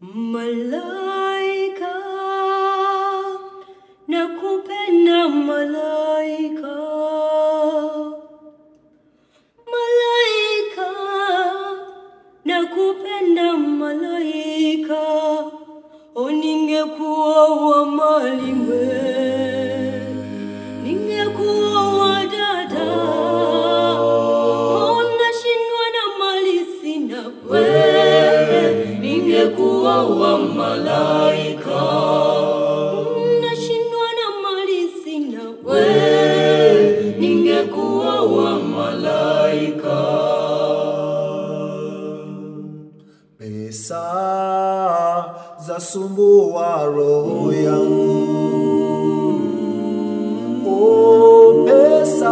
Malaika, nakupenda malaika. Malaika, nakupenda malaika. O ningekuwa wa maliwe, ningekuwa wa dada. O nashindwa na mali sina wewe, ningekuwa wa malaika. Nashindwa na mali sina wewe, ningekuwa wa malaika. Pesa zasumbua roho yangu, oh pesa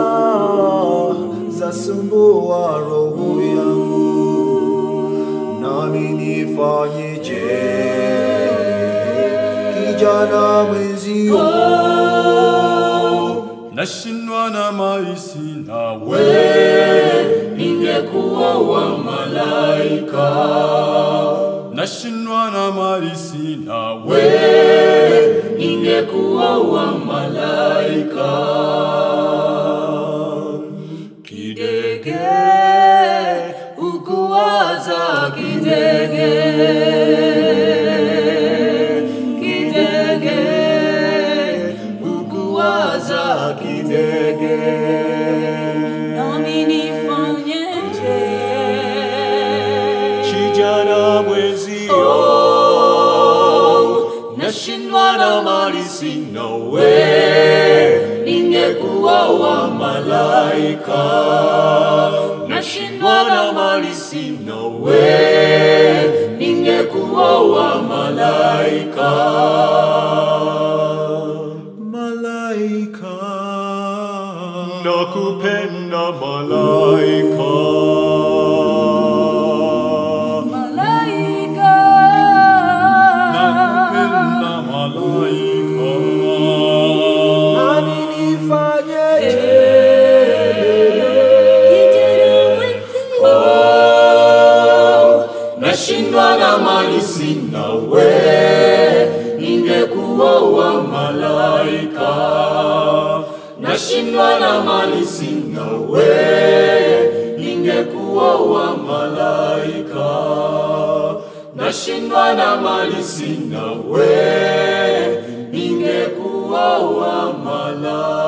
zasumbua roho yangu, nami nifanyeje kijana mwenzio? Nashindwa na mali sina wewe, ningekuwa wa malaika. nashindwa na mali sina wewe, ningekuwa wa malaika. Kidege ukuwaza kidege, kidege ukuwaza kidege. Nami nifanyeje kijana mwenzio? Nashindwa na mali sina wewe, ningekuwa wa malaika. Nashindwa na mali sina wewe, ningekuwa wa malaika. Malaika, nakupenda malaika. Nashindwa na mali sina wewe, ningekuwa wa malaika. Nashindwa na mali sina wewe, ningekuwa wa malaika. Nashindwa na mali sina wewe, ningekuwa wa malaika.